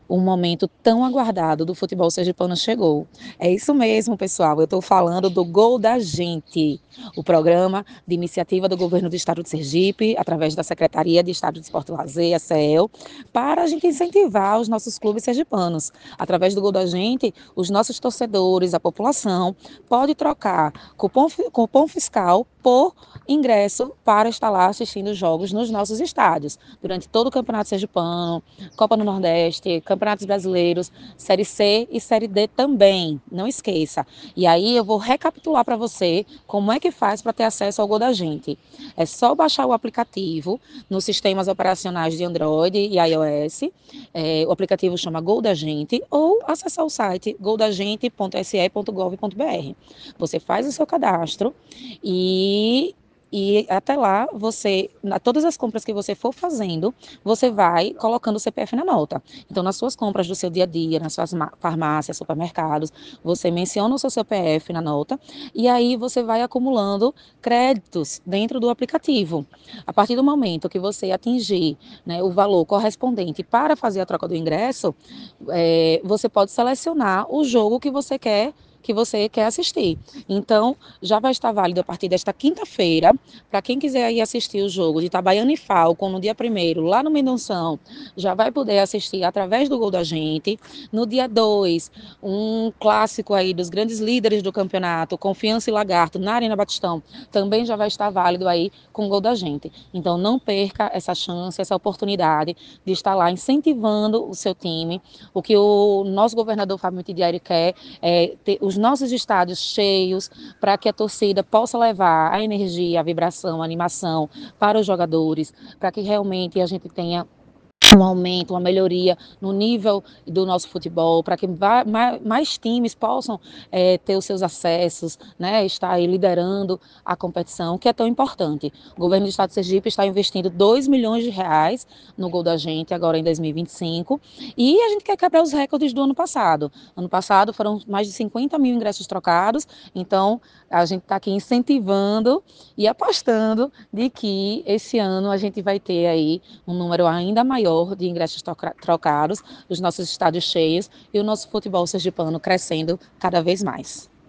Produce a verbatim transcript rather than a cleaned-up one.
o momento tão aguardado do futebol sergipano chegou. É isso mesmo, pessoal, eu estou falando do Gol da Gente, o programa de iniciativa do Governo do Estado de Sergipe, através da Secretaria de Estado de Esporte e Lazer, a C E L, para a gente incentivar os nossos clubes sergipanos. Através do Gol da Gente, os nossos torcedores, a população, pode trocar cupom, cupom fiscal por ingresso para estar lá assistindo jogos nos nossos estádios, durante todo o Campeonato Sergipano, Copa do Nordeste, Campeonatos Brasileiros, Série C e Série D também, não esqueça. E aí eu vou recapitular para você como é que faz para ter acesso ao Gol da Gente. É só baixar o aplicativo nos sistemas operacionais de Android e iOS, é, o aplicativo chama Gol da Gente, ou acessar o site goldagente ponto s e ponto gov ponto b r. Você faz o seu cadastro e E até lá, você, na, todas as compras que você for fazendo, você vai colocando o C P F na nota. Então, nas suas compras do seu dia a dia, nas suas farmácias, supermercados, você menciona o seu C P F na nota e aí você vai acumulando créditos dentro do aplicativo. A partir do momento que você atingir, né, o valor correspondente para fazer a troca do ingresso, é, você pode selecionar o jogo que você quer que você quer assistir. Então, já vai estar válido a partir desta quinta-feira, para quem quiser ir assistir o jogo de Itabaiana e Falcon no dia primeiro, lá no Mendonção, já vai poder assistir através do Gol da Gente. No dia dois, um clássico aí dos grandes líderes do campeonato, Confiança e Lagarto, na Arena Batistão, também já vai estar válido aí com o Gol da Gente. Então, não perca essa chance, essa oportunidade de estar lá incentivando o seu time. O que o nosso governador Fábio Mitidieri quer é ter os nossos estádios cheios, para que a torcida possa levar a energia, a vibração, a animação para os jogadores, para que realmente a gente tenha um aumento, uma melhoria no nível do nosso futebol, para que mais, mais times possam é, ter os seus acessos, né, estar aí liderando a competição, que é tão importante. O governo do estado de Sergipe está investindo dois milhões de reais no Gol da Gente, agora em dois mil e vinte e cinco, e a gente quer quebrar os recordes do ano passado. Ano passado foram mais de cinquenta mil ingressos trocados, então a gente está aqui incentivando e apostando de que esse ano a gente vai ter aí um número ainda maior de ingressos trocados, os nossos estádios cheios e o nosso futebol sergipano crescendo cada vez mais.